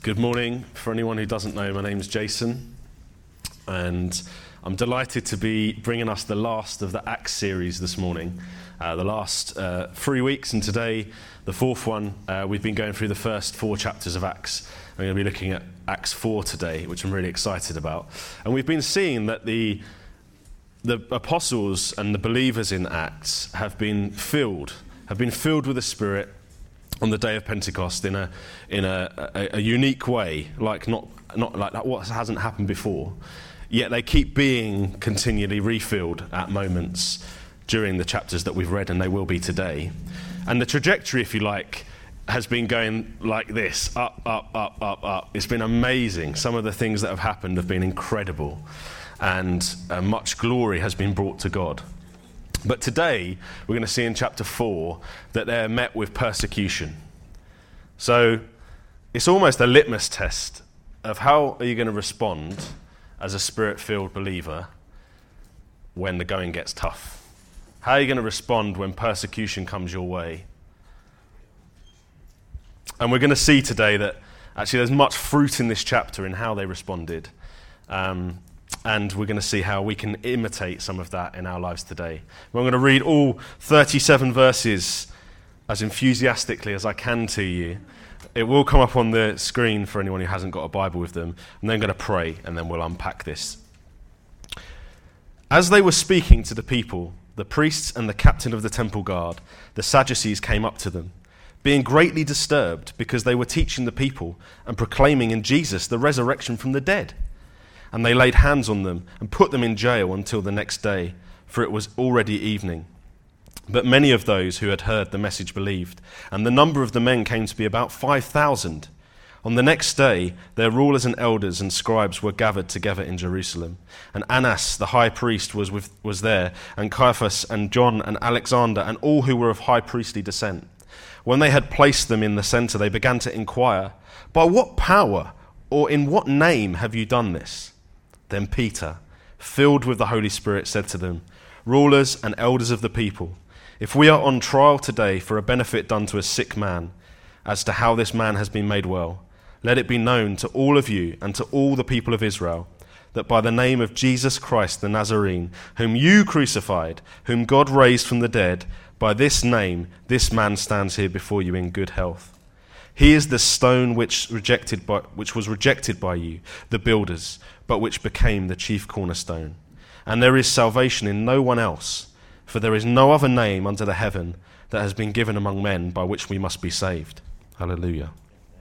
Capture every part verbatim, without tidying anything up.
Good morning. For anyone who doesn't know, my name's Jason, and I'm delighted to be bringing us the last of the Acts series this morning. Uh, the last uh, three weeks, and today, the fourth one. Uh, we've been going through the first four chapters of Acts. I'm going to be looking at Acts four today, which I'm really excited about. And we've been seeing that the the apostles and the believers in Acts have been filled, have been filled with the Spirit on the day of Pentecost in a in a, a, a unique way, like not not like that what hasn't happened before. Yet they keep being continually refilled at moments during the chapters that we've read, and they will be today. And the trajectory, if you like, has been going like this, up, up, up, up, up. It's been amazing. Some of the things that have happened have been incredible, and uh, much glory has been brought to God. But today, we're going to see in chapter four that they're met with persecution. So it's almost a litmus test of how are you going to respond as a Spirit-filled believer when the going gets tough. How are you going to respond when persecution comes your way? And we're going to see today that actually there's much fruit in this chapter in how they responded. Um, And we're going to see how we can imitate some of that in our lives today. I'm going to read all thirty-seven verses as enthusiastically as I can to you. It will come up on the screen for anyone who hasn't got a Bible with them. And then I'm going to pray, and then we'll unpack this. As they were speaking to the people, the priests and the captain of the temple guard, the Sadducees, came up to them, being greatly disturbed because they were teaching the people and proclaiming in Jesus the resurrection from the dead. And they laid hands on them and put them in jail until the next day, for it was already evening. But many of those who had heard the message believed, and the number of the men came to be about five thousand. On the next day, their rulers and elders and scribes were gathered together in Jerusalem. And Annas, the high priest, was with, was there, and Caiaphas and John and Alexander and all who were of high priestly descent. When they had placed them in the center, they began to inquire, "By what power or in what name have you done this?" Then Peter, filled with the Holy Spirit, said to them, "Rulers and elders of the people, if we are on trial today for a benefit done to a sick man, as to how this man has been made well, let it be known to all of you and to all the people of Israel that by the name of Jesus Christ the Nazarene, whom you crucified, whom God raised from the dead, by this name this man stands here before you in good health. He is the stone which rejected by, which was rejected by you, the builders, but which became the chief cornerstone. And there is salvation in no one else, for there is no other name under the heaven that has been given among men by which we must be saved." Hallelujah.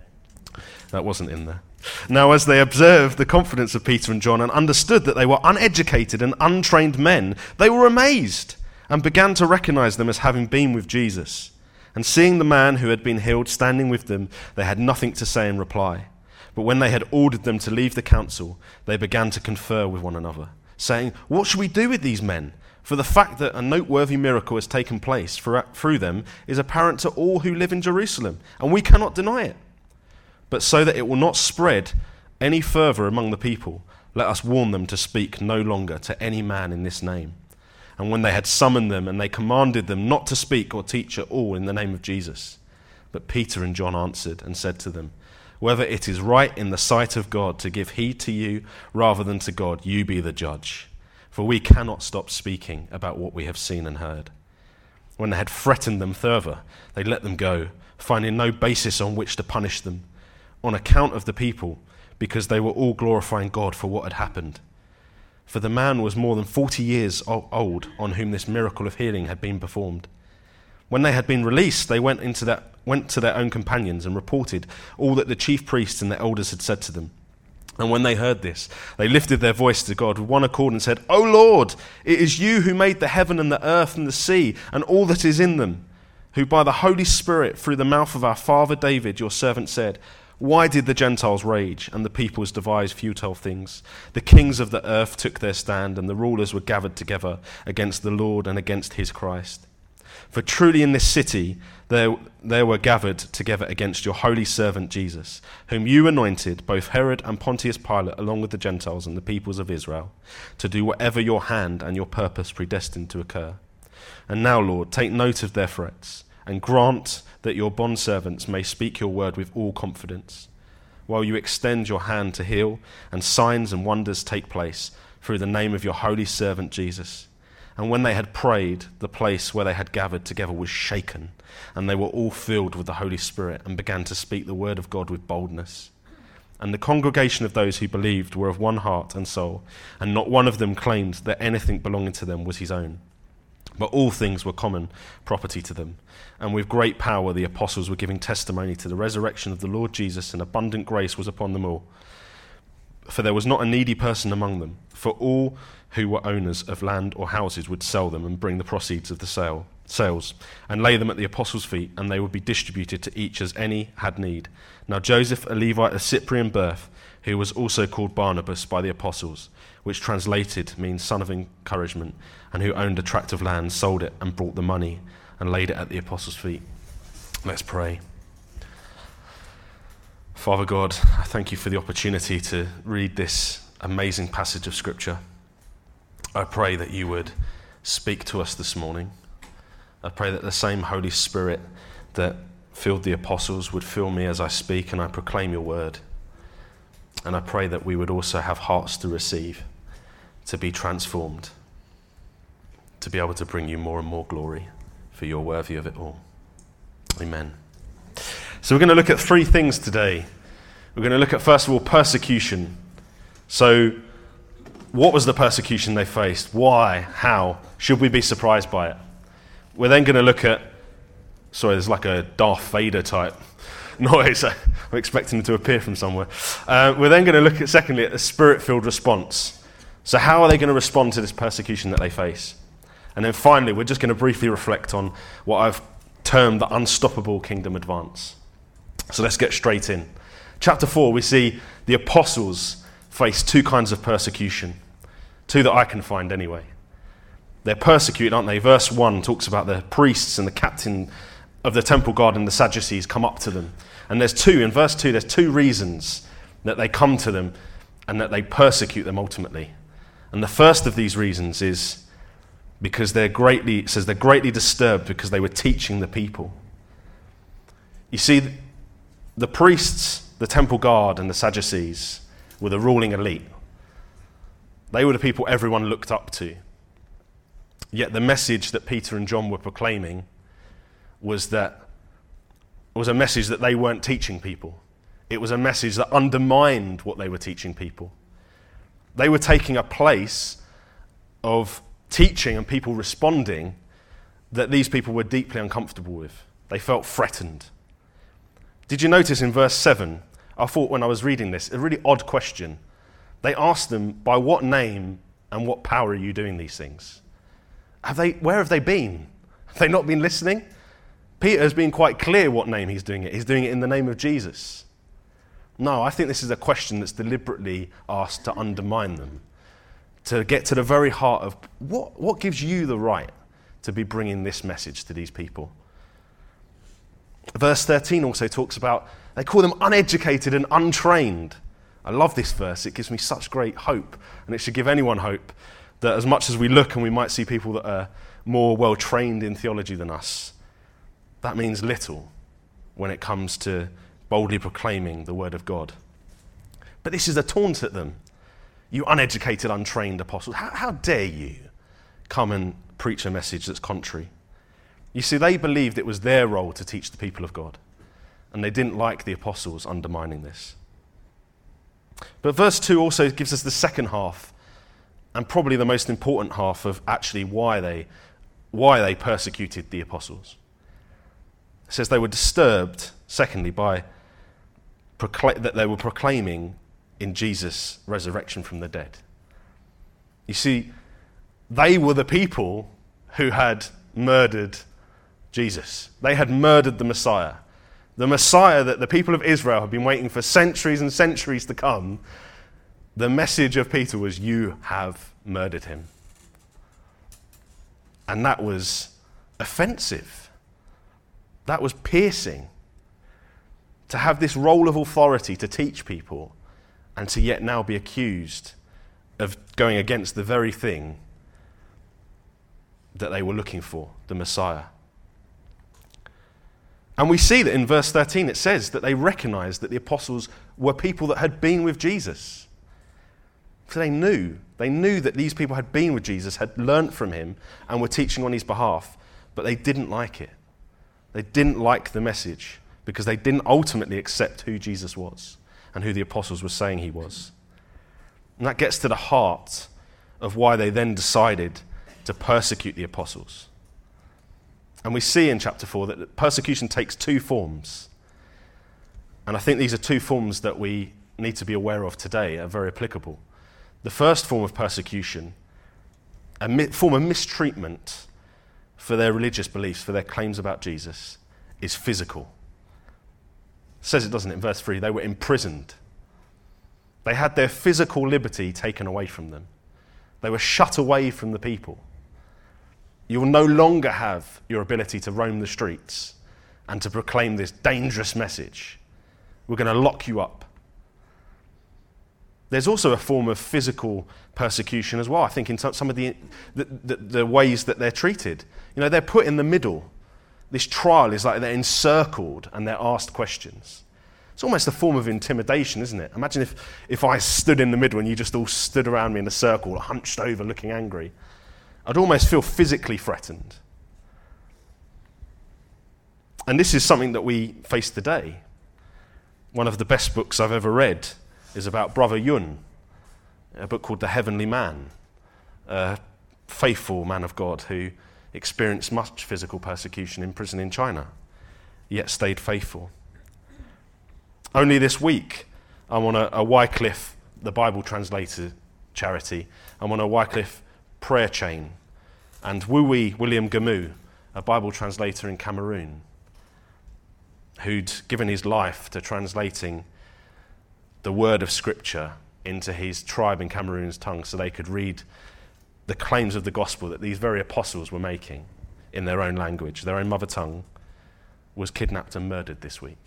That wasn't in there. Now, as they observed the confidence of Peter and John and understood that they were uneducated and untrained men, they were amazed and began to recognize them as having been with Jesus. And seeing the man who had been healed standing with them, they had nothing to say in reply. But when they had ordered them to leave the council, they began to confer with one another, saying, "What shall we do with these men? For the fact that a noteworthy miracle has taken place through them is apparent to all who live in Jerusalem, and we cannot deny it. But so that it will not spread any further among the people, let us warn them to speak no longer to any man in this name." And when they had summoned them, and they commanded them not to speak or teach at all in the name of Jesus. But Peter and John answered and said to them, "Whether it is right in the sight of God to give heed to you rather than to God, you be the judge. For we cannot stop speaking about what we have seen and heard." When they had threatened them further, they let them go, finding no basis on which to punish them, on account of the people, because they were all glorifying God for what had happened. For the man was more than forty years old on whom this miracle of healing had been performed. When they had been released, they went into that, went to their own companions and reported all that the chief priests and the elders had said to them. And when they heard this, they lifted their voice to God with one accord and said, "O Lord, it is you who made the heaven and the earth and the sea and all that is in them, who by the Holy Spirit through the mouth of our father David, your servant, said, why did the Gentiles rage and the peoples devise futile things? The kings of the earth took their stand and the rulers were gathered together against the Lord and against his Christ. For truly in this city there, there were gathered together against your holy servant Jesus, whom you anointed, both Herod and Pontius Pilate, along with the Gentiles and the peoples of Israel, to do whatever your hand and your purpose predestined to occur. And now, Lord, take note of their threats, and grant that your bondservants may speak your word with all confidence. while you extend your hand to heal, and signs and wonders take place through the name of your holy servant Jesus." And when they had prayed, the place where they had gathered together was shaken, and they were all filled with the Holy Spirit and began to speak the word of God with boldness. And the congregation of those who believed were of one heart and soul, and not one of them claimed that anything belonging to them was his own, but all things were common property to them. And with great power the apostles were giving testimony to the resurrection of the Lord Jesus, and abundant grace was upon them all. For there was not a needy person among them, for all who were owners of land or houses would sell them and bring the proceeds of the sale, sales and lay them at the apostles' feet, and they would be distributed to each as any had need. Now Joseph, a Levite of Cyprian birth, who was also called Barnabas by the apostles, which translated means son of encouragement, and who owned a tract of land, sold it and brought the money and laid it at the apostles' feet. Let's pray. Father God, I thank you for the opportunity to read this amazing passage of Scripture. I pray that you would speak to us this morning. I pray that the same Holy Spirit that filled the apostles would fill me as I speak and I proclaim your word. And I pray that we would also have hearts to receive, to be transformed, to be able to bring you more and more glory, for you're worthy of it all. Amen. So we're going to look at three things today. We're going to look at, first of all, persecution. So what was the persecution they faced? Why? How? Should we be surprised by it? We're then going to look at, sorry, there's like a Darth Vader type noise. I'm expecting him to appear from somewhere. Uh, we're then going to look at, secondly, at the spirit-filled response. So how are they going to respond to this persecution that they face? And then finally, we're just going to briefly reflect on what I've termed the unstoppable kingdom advance. So let's get straight in. Chapter four, we see the apostles face two kinds of persecution. Two that I can find anyway. They're persecuted, aren't they? Verse one talks about the priests and the captain of the temple guard and the Sadducees come up to them. And there's two, in verse two, there's two reasons that they come to them and that they persecute them ultimately. And the first of these reasons is because they're greatly, it says they're greatly disturbed because they were teaching the people. You see, the priests, the temple guard and the Sadducees were the ruling elite. They were the people everyone looked up to. Yet the message that Peter and John were proclaiming was that was a message that they weren't teaching people. It was a message that undermined what they were teaching people. They were taking a place of teaching and people responding that these people were deeply uncomfortable with. They felt threatened. Did you notice in verse seven, I thought when I was reading this, a really odd question. They asked them, by what name and what power are you doing these things? Have they? Where have they been? Have they not been listening? Peter has been quite clear what name he's doing it. He's doing it in the name of Jesus. No, I think this is a question that's deliberately asked to undermine them, to get to the very heart of what, what gives you the right to be bringing this message to these people. Verse thirteen also talks about, they call them uneducated and untrained. I love this verse. It gives me such great hope, and it should give anyone hope that as much as we look and we might see people that are more well-trained in theology than us, that means little when it comes to boldly proclaiming the word of God. But this is a taunt at them. You uneducated, untrained apostles, how, how dare you come and preach a message that's contrary? You see, they believed it was their role to teach the people of God, and they didn't like the apostles undermining this. But verse two also gives us the second half, and probably the most important half of actually why they, why they persecuted the apostles. It says they were disturbed, secondly, by procla- that they were proclaiming in Jesus' resurrection from the dead. You see, they were the people who had murdered Jesus. They had murdered the Messiah. The Messiah that the people of Israel had been waiting for centuries and centuries to come. The message of Peter was, you have murdered him. And that was offensive. That was piercing. To have this role of authority to teach people and to yet now be accused of going against the very thing that they were looking for, the Messiah. And we see that in verse thirteen it says that they recognized that the apostles were people that had been with Jesus. So they knew. They knew that these people had been with Jesus, had learnt from him, and were teaching on his behalf, but they didn't like it. They didn't like the message because they didn't ultimately accept who Jesus was and who the apostles were saying he was. And that gets to the heart of why they then decided to persecute the apostles. And we see in chapter four that persecution takes two forms. And I think these are two forms that we need to be aware of today, are very applicable. The first form of persecution, a mi- form of mistreatment for their religious beliefs, for their claims about Jesus, is physical. It says it, doesn't it, in verse three, they were imprisoned. They had their physical liberty taken away from them. They were shut away from the people. You will no longer have your ability to roam the streets and to proclaim this dangerous message. We're going to lock you up. There's also a form of physical persecution as well, I think, in some of the, the, the, the ways that they're treated. You know, they're put in the middle. This trial is like they're encircled and they're asked questions. It's almost a form of intimidation, isn't it? Imagine if, if I stood in the middle and you just all stood around me in a circle, hunched over, looking angry. I'd almost feel physically threatened. And this is something that we face today. One of the best books I've ever read is about Brother Yun, a book called The Heavenly Man, a faithful man of God who experienced much physical persecution in prison in China, yet stayed faithful. Only this week, I'm on a, a Wycliffe, the Bible translator charity, I'm on a Wycliffe prayer chain, and Wui William Gamu, a Bible translator in Cameroon, who'd given his life to translating the word of Scripture into his tribe in Cameroon's tongue so they could read the claims of the gospel that these very apostles were making in their own language, their own mother tongue, was kidnapped and murdered this week.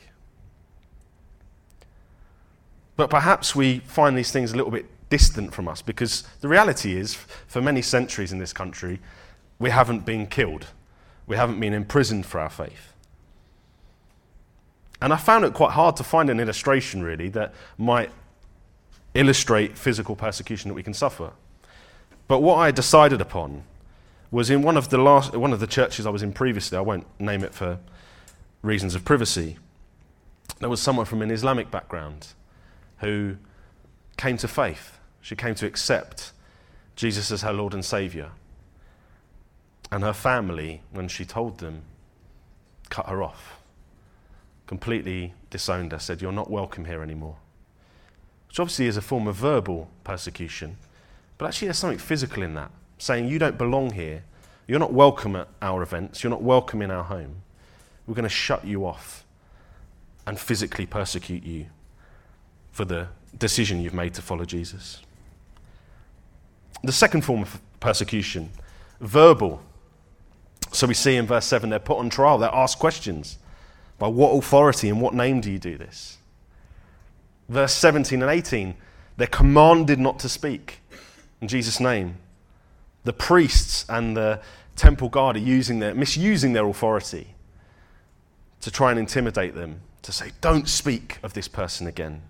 But perhaps we find these things a little bit distant from us because the reality is, for many centuries in this country, we haven't been killed. We haven't been imprisoned for our faith. And I found it quite hard to find an illustration, really, that might illustrate physical persecution that we can suffer. But what I decided upon was in one of the last, one of the churches I was in previously, I won't name it for reasons of privacy, there was someone from an Islamic background who came to faith. She came to accept Jesus as her Lord and Saviour. And her family, when she told them, cut her off. Completely disowned her, said, "You're not welcome here anymore." Which obviously is a form of verbal persecution, but actually there's something physical in that, saying you don't belong here, you're not welcome at our events, you're not welcome in our home. We're going to shut you off and physically persecute you for the decision you've made to follow Jesus. The second form of persecution, verbal. So we see in verse seven, they're put on trial, they're asked questions. By what authority and what name do you do this? Verse seventeen and eighteen, they're commanded not to speak in Jesus' name. The priests and the temple guard are using their, misusing their authority to try and intimidate them, to say, don't speak of this person again.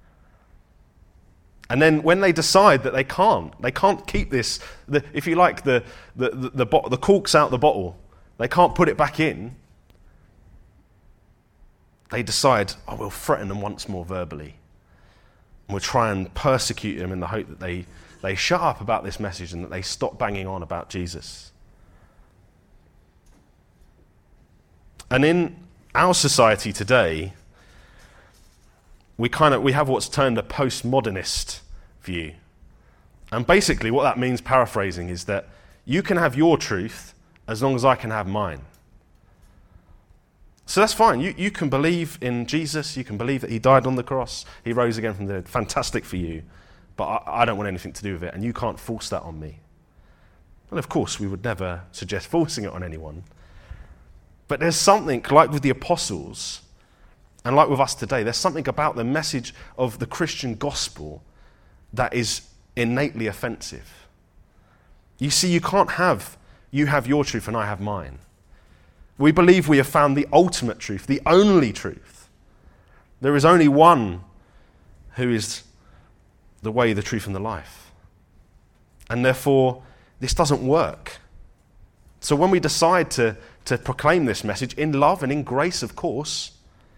And then when they decide that they can't, they can't keep this, the, if you like, the, the, the, the, bo- the cork's out the bottle, they can't put it back in, they decide, oh, we'll threaten them once more verbally. And we'll try and persecute them in the hope that they, they shut up about this message and that they stop banging on about Jesus. And in our society today, we kind of we have what's termed a postmodernist view. And basically what that means, paraphrasing, is that you can have your truth as long as I can have mine. So that's fine. You, you can believe in Jesus. You can believe that he died on the cross. He rose again from the dead. Fantastic for you. But I, I don't want anything to do with it, and you can't force that on me. And of course, we would never suggest forcing it on anyone. But there's something, like with the apostles, and like with us today, there's something about the message of the Christian gospel that is innately offensive. You see, you can't have, you have your truth and I have mine. We believe we have found the ultimate truth, the only truth. There is only one who is the way, the truth, and the life. And therefore, this doesn't work. So when we decide to, to proclaim this message in love and in grace, of course,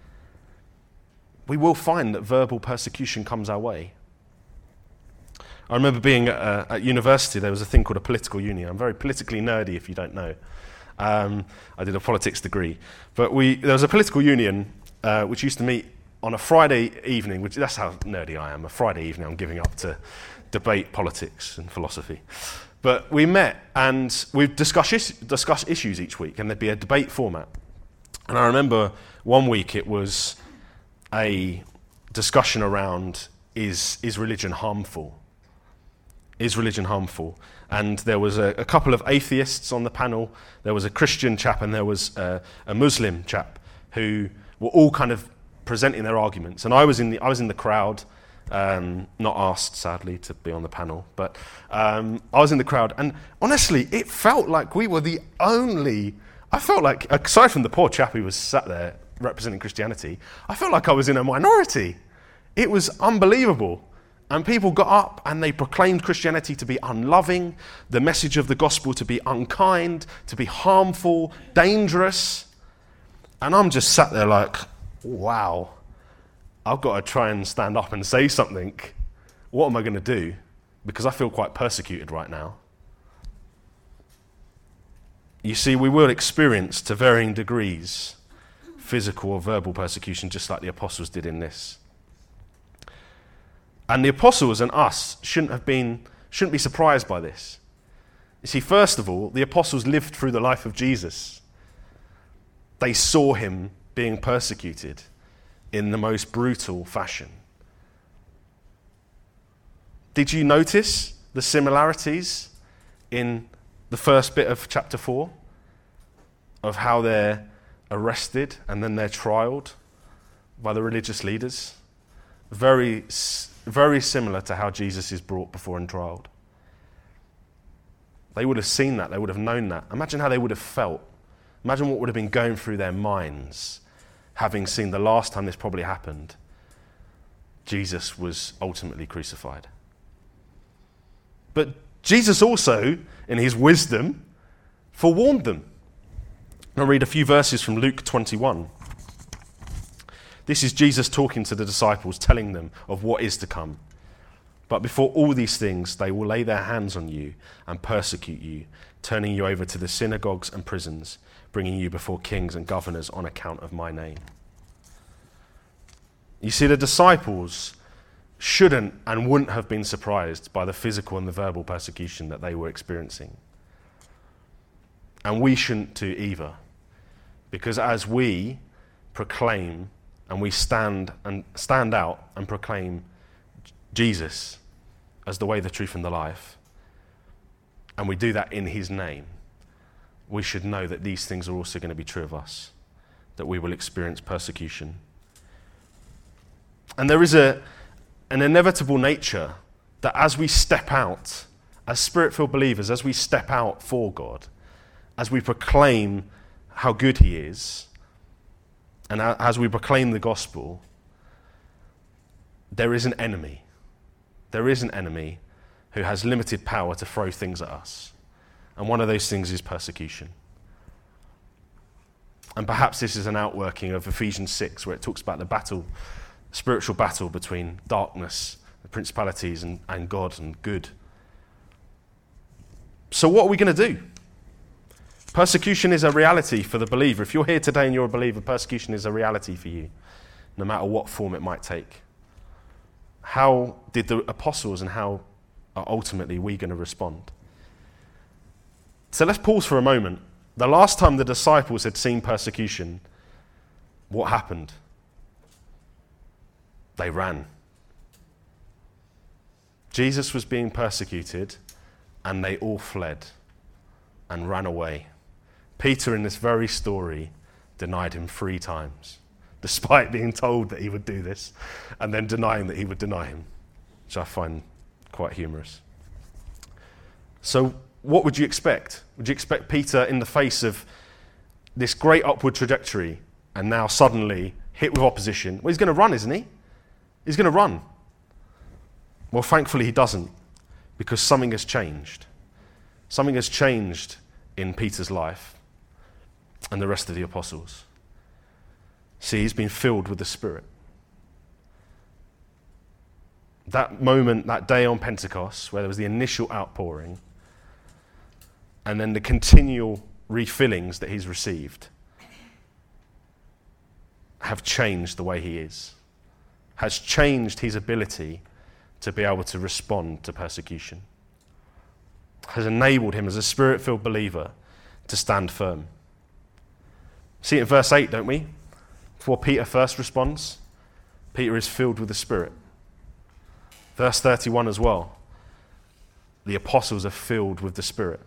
we will find that verbal persecution comes our way. I remember being at, uh, at university, there was a thing called a political union. I'm very politically nerdy, if you don't know. Um, I did a politics degree. But we there was a political union uh, which used to meet on a Friday evening, which that's how nerdy I am. A Friday evening I'm giving up to debate politics and philosophy. But we met and we'd discuss, is- discuss issues each week, and there'd be a debate format. And I remember one week it was a discussion around, is, is religion harmful? Is religion harmful? And there was a, a couple of atheists on the panel, there was a Christian chap, and there was a, a Muslim chap who were all kind of presenting their arguments. And I was in the, I was in the crowd, um, not asked, sadly, to be on the panel, but um, I was in the crowd, and honestly, it felt like we were the only, I felt like, aside from the poor chap who was sat there representing Christianity, I felt like I was in a minority. It was unbelievable. And people got up and they proclaimed Christianity to be unloving, the message of the gospel to be unkind, to be harmful, dangerous. And I'm just sat there like, wow, I've got to try and stand up and say something. What am I going to do? Because I feel quite persecuted right now. You see, we will experience to varying degrees physical or verbal persecution, just like the apostles did in this. And the apostles and us shouldn't have been, shouldn't be surprised by this. You see, first of all, the apostles lived through the life of Jesus. They saw him being persecuted in the most brutal fashion. Did you notice the similarities in the first bit of chapter four of how they're arrested and then they're trialed by the religious leaders? Very Very similar to how Jesus is brought before and trialed. They would have seen that. They would have known that. Imagine how they would have felt. Imagine what would have been going through their minds, having seen the last time this probably happened, Jesus was ultimately crucified. But Jesus also, in his wisdom, forewarned them. I'll read a few verses from Luke twenty-one. This is Jesus talking to the disciples, telling them of what is to come. But before all these things, they will lay their hands on you and persecute you, turning you over to the synagogues and prisons, bringing you before kings and governors on account of my name. You see, the disciples shouldn't and wouldn't have been surprised by the physical and the verbal persecution that they were experiencing. And we shouldn't too either, because as we proclaim and we stand and stand out and proclaim Jesus as the way, the truth, and the life, and we do that in his name, we should know that these things are also going to be true of us, that we will experience persecution. And there is a, an inevitable nature that as we step out, as spirit-filled believers, as we step out for God, as we proclaim how good he is, and as we proclaim the gospel, there is an enemy. There is an enemy who has limited power to throw things at us. And one of those things is persecution. And perhaps this is an outworking of Ephesians six, where it talks about the battle, spiritual battle between darkness, the principalities, and, and God and good. So what are we going to do? Persecution is a reality for the believer. If you're here today and you're a believer, persecution is a reality for you, no matter what form it might take. How did the apostles and how are ultimately we going to respond? So let's pause for a moment. The last time the disciples had seen persecution, what happened? They ran. Jesus was being persecuted and they all fled and ran away. Peter, in this very story, denied him three times, despite being told that he would do this, and then denying that he would deny him, which I find quite humorous. So what would you expect? Would you expect Peter, in the face of this great upward trajectory and now suddenly hit with opposition. Well, he's going to run, isn't he? He's going to run. Well, thankfully he doesn't, because something has changed. Something has changed in Peter's life and the rest of the apostles. See, he's been filled with the Spirit. That moment, that day on Pentecost, where there was the initial outpouring, and then the continual refillings that he's received, have changed the way he is, has changed his ability to be able to respond to persecution, has enabled him as a Spirit-filled believer to stand firm. See it in verse eight, don't we? Before Peter first responds, Peter is filled with the Spirit. Verse thirty-one as well. The apostles are filled with the Spirit.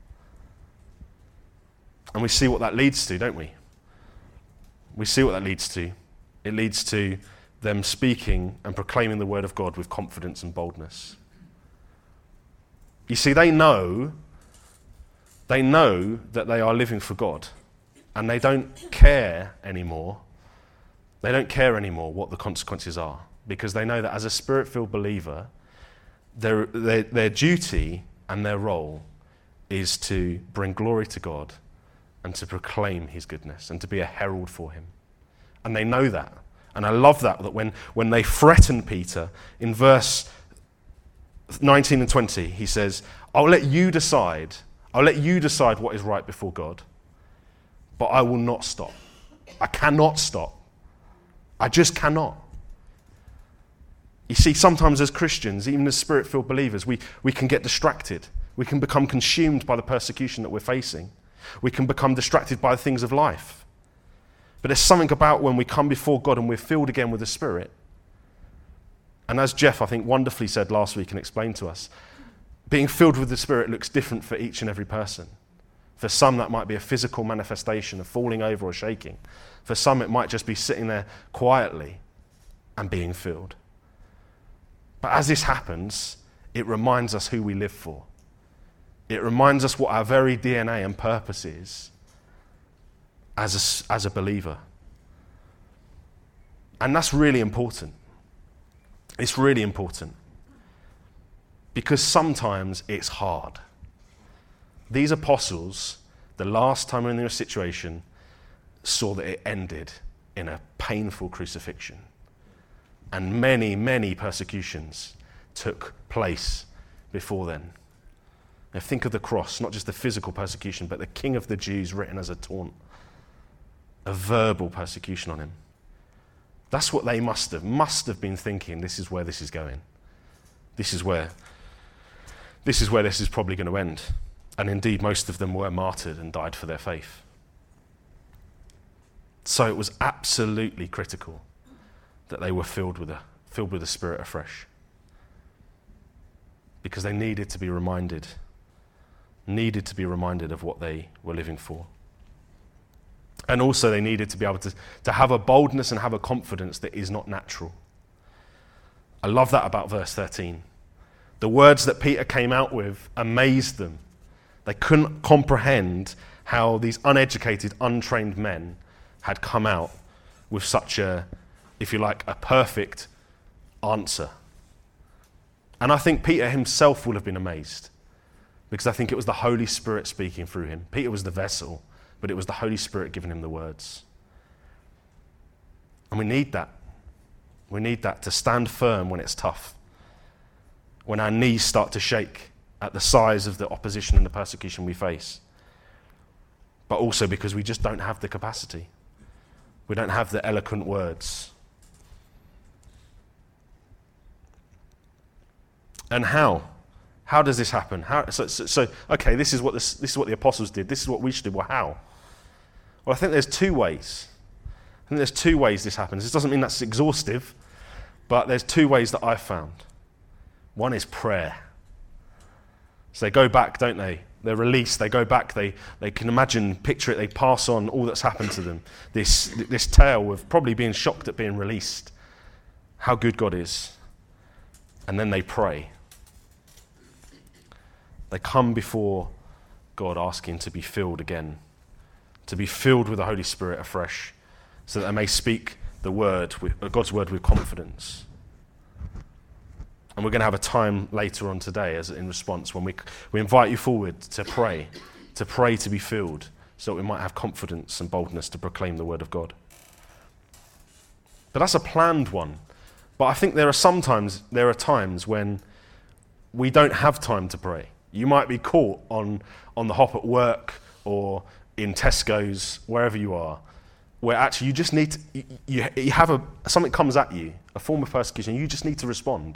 And we see what that leads to, don't we? We see what that leads to. It leads to them speaking and proclaiming the word of God with confidence and boldness. You see, they know, they know that they are living for God, and they don't care anymore. They don't care anymore what the consequences are, because they know that as a Spirit-filled believer, their, their, their duty and their role is to bring glory to God and to proclaim his goodness and to be a herald for him. And they know that. And I love that, that when, when they threaten Peter, in verse nineteen and twenty, he says, I'll let you decide. I'll let you decide what is right before God. But I will not stop. I cannot stop. I just cannot. You see, sometimes as Christians, even as Spirit-filled believers, we, we can get distracted. We can become consumed by the persecution that we're facing. We can become distracted by the things of life. But there's something about when we come before God and we're filled again with the Spirit. And as Jeff, I think, wonderfully said last week and explained to us, being filled with the Spirit looks different for each and every person. For some, that might be a physical manifestation of falling over or shaking. For some, it might just be sitting there quietly and being filled. But as this happens, it reminds us who we live for. It reminds us what our very D N A and purpose is as a, as a believer. And that's really important. It's really important. Because sometimes it's hard. These apostles, the last time in their situation, saw that it ended in a painful crucifixion. And many, many persecutions took place before then. Now think of the cross, not just the physical persecution, but the King of the Jews written as a taunt. A verbal persecution on him. That's what they must have, must have been thinking, this is where this is going. This is where, this is where this is probably going to end. And indeed, most of them were martyred and died for their faith. So it was absolutely critical that they were filled with, a, filled with the Spirit afresh. Because they needed to be reminded, needed to be reminded of what they were living for. And also they needed to be able to, to have a boldness and have a confidence that is not natural. I love that about verse thirteen. The words that Peter came out with amazed them. They couldn't comprehend how these uneducated, untrained men had come out with such a, if you like, a perfect answer. And I think Peter himself will have been amazed, because I think it was the Holy Spirit speaking through him. Peter was the vessel, but it was the Holy Spirit giving him the words. And we need that. We need that to stand firm when it's tough, when our knees start to shake at the size of the opposition and the persecution we face. But also because we just don't have the capacity. We don't have the eloquent words. And how? How does this happen? How, so, so, so, okay, this is what this, this is what the apostles did. This is what we should do. Well, how? Well, I think there's two ways. I think there's two ways this happens. This doesn't mean that's exhaustive, but there's two ways that I've found. One is prayer. So they go back, don't they? They're released. They go back. They they can imagine, picture it. They pass on all that's happened to them. This this tale of probably being shocked at being released. How good God is. And then they pray. They come before God asking to be filled again, to be filled with the Holy Spirit afresh, so that they may speak the word, with, God's word with confidence. And we're going to have a time later on today as in response when we we invite you forward to pray, to pray to be filled, so that we might have confidence and boldness to proclaim the word of God. But that's a planned one. But I think there are sometimes, there are times when we don't have time to pray. You might be caught on, on the hop at work or in Tesco's, wherever you are, where actually you just need to, you, you, you have a, something comes at you, a form of persecution, you just need to respond.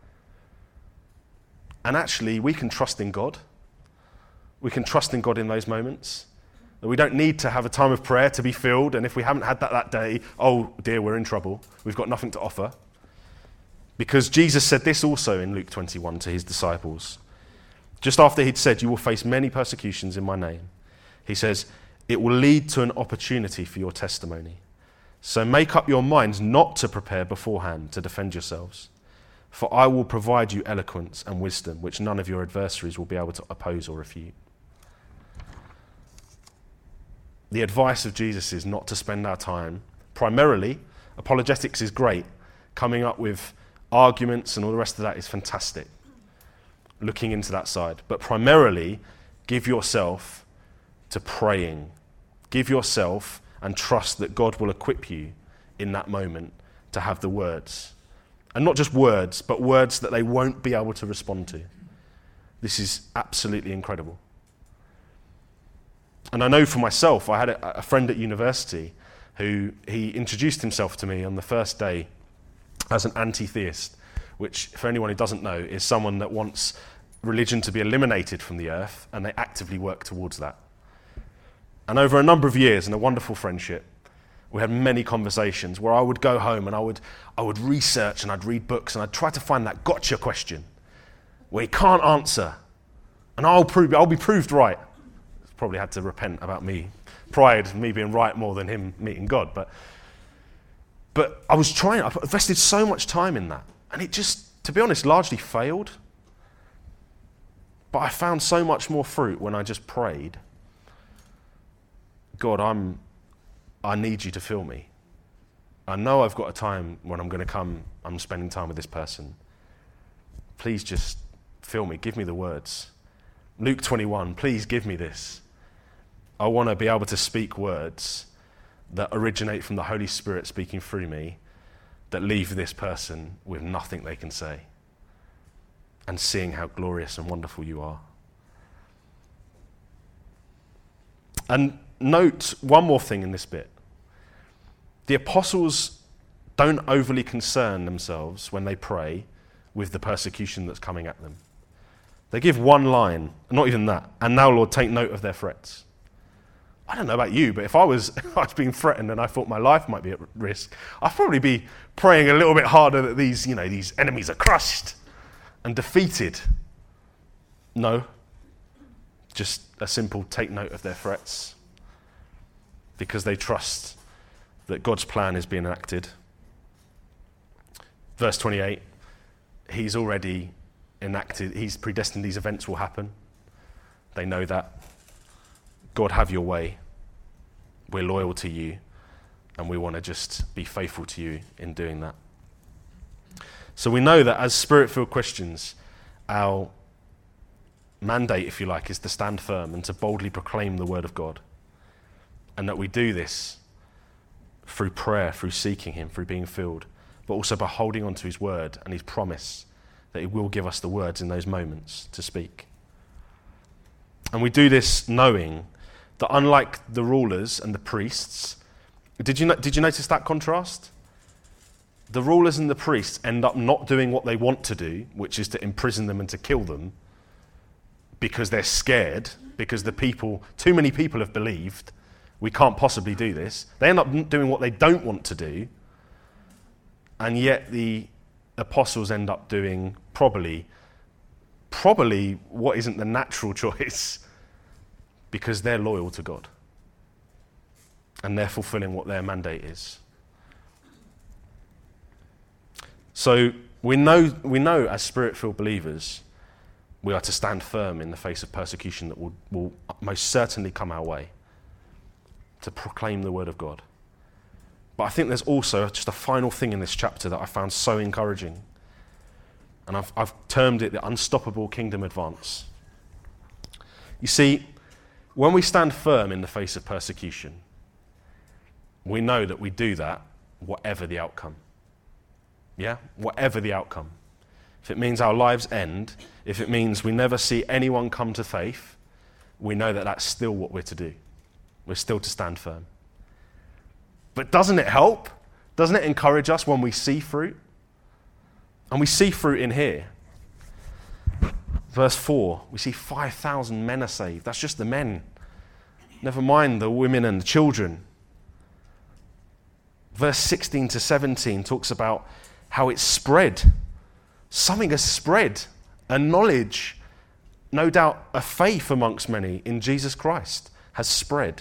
And actually, we can trust in God. We can trust in God in those moments. That we don't need to have a time of prayer to be filled, and if we haven't had that that day, oh dear, we're in trouble. We've got nothing to offer. Because Jesus said this also in Luke twenty-one to his disciples. Just after he'd said, you will face many persecutions in my name. He says, it will lead to an opportunity for your testimony. So make up your minds not to prepare beforehand to defend yourselves. For I will provide you eloquence and wisdom, which none of your adversaries will be able to oppose or refute. The advice of Jesus is not to spend our time, primarily, apologetics is great, coming up with arguments and all the rest of that is fantastic, looking into that side. But primarily, give yourself to praying. Give yourself and trust that God will equip you in that moment to have the words. And not just words, but words that they won't be able to respond to. This is absolutely incredible. And I know for myself, I had a, a friend at university who he introduced himself to me on the first day as an anti-theist, which, for anyone who doesn't know, is someone that wants religion to be eliminated from the earth, and they actively work towards that. And over a number of years and a wonderful friendship, we had many conversations where I would go home and I would I would research and I'd read books and I'd try to find that gotcha question where he can't answer, and I'll prove I'll be proved right. Probably had to repent about me, pride, me being right more than him meeting God. But but I was trying. I invested so much time in that, and it just, to be honest, largely failed. But I found so much more fruit when I just prayed. God, I'm. I need you to fill me. I know I've got a time when I'm going to come, I'm spending time with this person. Please just fill me, give me the words. Luke twenty-one, please give me this. I want to be able to speak words that originate from the Holy Spirit speaking through me, that leave this person with nothing they can say, and seeing how glorious and wonderful you are. And note one more thing in this bit. The apostles don't overly concern themselves when they pray with the persecution that's coming at them. They give one line, not even that, and now, Lord, take note of their threats. I don't know about you, but if I was, I was being threatened and I thought my life might be at risk, I'd probably be praying a little bit harder that these, you know, these enemies are crushed and defeated. No, just a simple take note of their threats, because they trust that God's plan is being enacted. Verse twenty-eight, he's already enacted, he's predestined these events will happen. They know that. God, have your way. We're loyal to you, and we want to just be faithful to you in doing that. So we know that as Spirit-filled Christians, our mandate, if you like, is to stand firm and to boldly proclaim the word of God. And that we do this through prayer, through seeking him, through being filled, but also by holding on to his word and his promise that he will give us the words in those moments to speak. And we do this knowing that unlike the rulers and the priests, did you no- did you notice that contrast? The rulers and the priests end up not doing what they want to do, which is to imprison them and to kill them, because they're scared, because the people, too many people have believed, we can't possibly do this. They end up doing what they don't want to do, and yet the apostles end up doing probably, probably what isn't the natural choice, because they're loyal to God and they're fulfilling what their mandate is. So we know, we know as Spirit-filled believers, we are to stand firm in the face of persecution that will, will most certainly come our way. to proclaim the word of God. But I think there's also just a final thing in this chapter that I found so encouraging. And I've, I've termed it the unstoppable kingdom advance. You see, when we stand firm in the face of persecution, we know that we do that whatever the outcome. Yeah? Whatever the outcome. If it means our lives end, if it means we never see anyone come to faith, we know that that's still what we're to do. We're still to stand firm. But doesn't it help? Doesn't it encourage us when we see fruit? And we see fruit in here. Verse four, we see five thousand men are saved. That's just the men. Never mind the women and the children. Verse sixteen to seventeen talks about how it's spread. Something has spread. A knowledge, no doubt a faith amongst many in Jesus Christ has spread.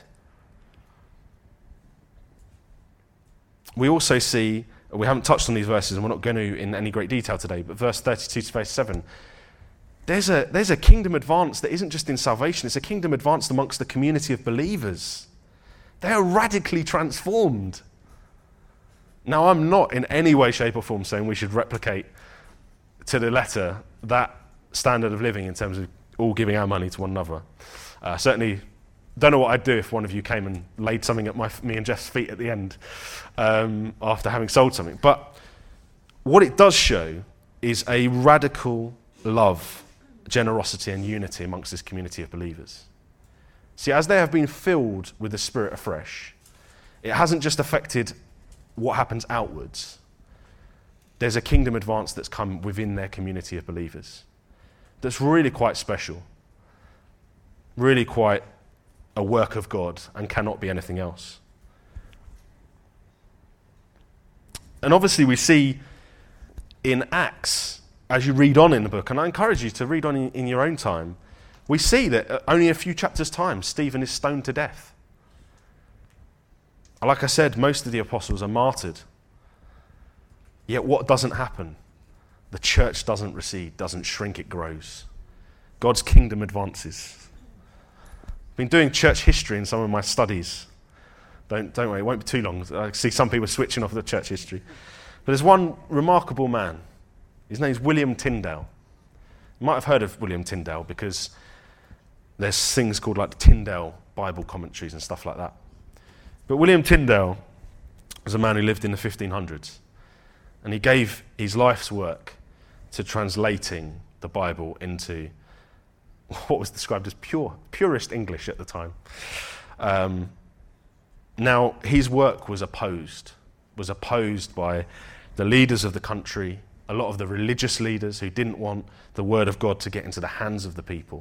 We also see, we haven't touched on these verses and we're not going to in any great detail today, but verse thirty-two to thirty-seven, there's a, there's a kingdom advance that isn't just in salvation, it's a kingdom advanced amongst the community of believers. They are radically transformed. Now, I'm not in any way, shape or form saying we should replicate to the letter that standard of living in terms of all giving our money to one another. Uh, certainly, don't know what I'd do if one of you came and laid something at my, me and Jeff's feet at the end um, after having sold something. But what it does show is a radical love, generosity and unity amongst this community of believers. See, as they have been filled with the Spirit afresh, it hasn't just affected what happens outwards. There's a kingdom advance that's come within their community of believers that's really quite special, really quite a work of God and cannot be anything else. And obviously we see in Acts, as you read on in the book, and I encourage you to read on in, in your own time, we see that only a few chapters' time, Stephen is stoned to death. Like I said, most of the apostles are martyred. Yet what doesn't happen? The church doesn't recede, doesn't shrink, it grows. God's kingdom advances. I've been doing church history in some of my studies. Don't, don't worry, it won't be too long. I see some people switching off the church history. But there's one remarkable man. His name's William Tyndale. You might have heard of William Tyndale because there's things called like the Tyndale Bible commentaries and stuff like that. But William Tyndale was a man who lived in the fifteen hundreds, and he gave his life's work to translating the Bible into what was described as pure, purest English at the time. Um, now, his work was opposed, was opposed by the leaders of the country, a lot of the religious leaders who didn't want the word of God to get into the hands of the people.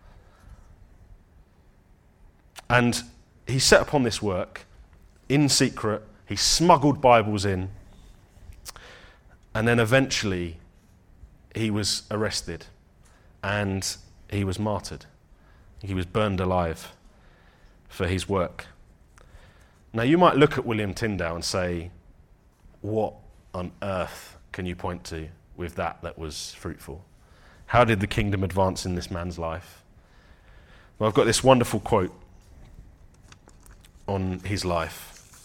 And he set upon this work in secret. He smuggled Bibles in, and then eventually he was arrested and he was martyred. He was burned alive for his work. Now you might look at William Tyndale and say, what on earth can you point to with that that was fruitful? How did the kingdom advance in this man's life? Well, I've got this wonderful quote on his life.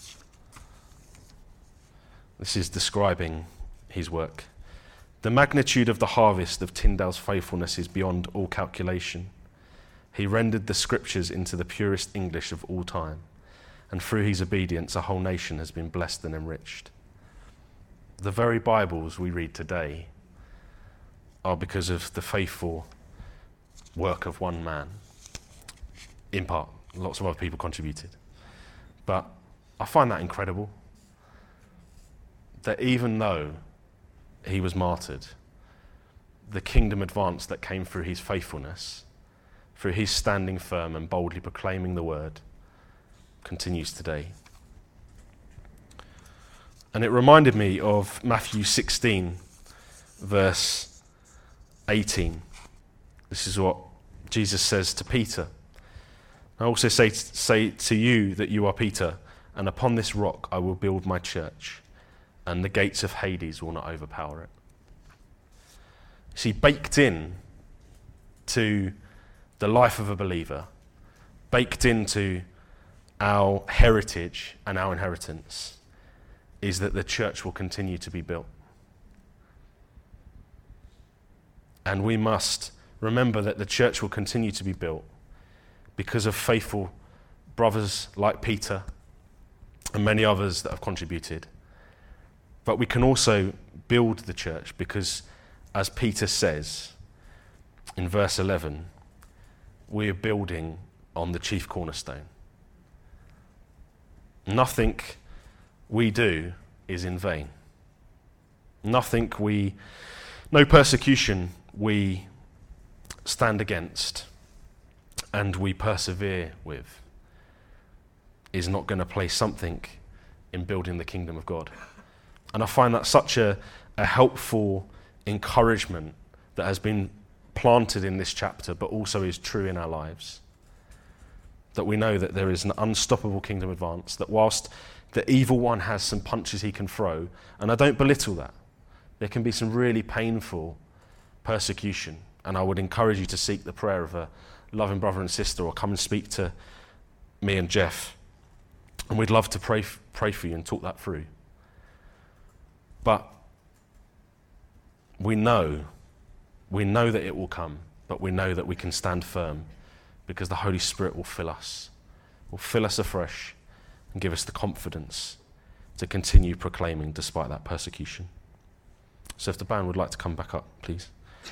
This is describing his work. The magnitude of the harvest of Tyndale's faithfulness is beyond all calculation. He rendered the scriptures into the purest English of all time, and through his obedience a whole nation has been blessed and enriched. The very Bibles we read today are because of the faithful work of one man. In part, lots of other people contributed. But I find that incredible, that even though he was martyred, the kingdom advance that came through his faithfulness, through his standing firm and boldly proclaiming the word, continues today. And it reminded me of Matthew sixteen, verse eighteen. This is what Jesus says to Peter. I also say, say to you that you are Peter, and upon this rock I will build my church, and the gates of Hades will not overpower it. See, baked in to the life of a believer, baked into our heritage and our inheritance is that the church will continue to be built. And we must remember that the church will continue to be built because of faithful brothers like Peter and many others that have contributed. But we can also build the church because, as Peter says in verse eleven, we are building on the chief cornerstone. Nothing we do is in vain. Nothing we, no persecution we stand against and we persevere with is not going to play something in building the kingdom of God. And I find that such a, a helpful encouragement that has been planted in this chapter, but also is true in our lives. That we know that there is an unstoppable kingdom advance, that whilst the evil one has some punches he can throw, and I don't belittle that, there can be some really painful persecution, and I would encourage you to seek the prayer of a loving brother and sister, or come and speak to me and Jeff, and we'd love to pray pray for you and talk that through. But we know, we know that it will come, but we know that we can stand firm because the Holy Spirit will fill us, will fill us afresh and give us the confidence to continue proclaiming despite that persecution. So if the band would like to come back up, please.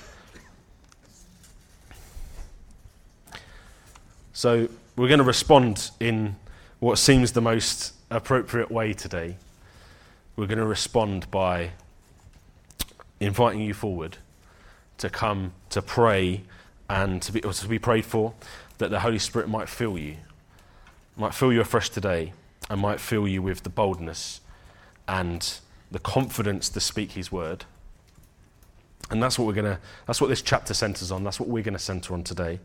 So we're going to respond in what seems the most appropriate way today. We're going to respond by inviting you forward to come to pray and to be, or to be prayed for, that the Holy Spirit might fill you, might fill you afresh today, and might fill you with the boldness and the confidence to speak his word. And that's what we're going to, that's what this chapter centers on, that's what we're going to center on today.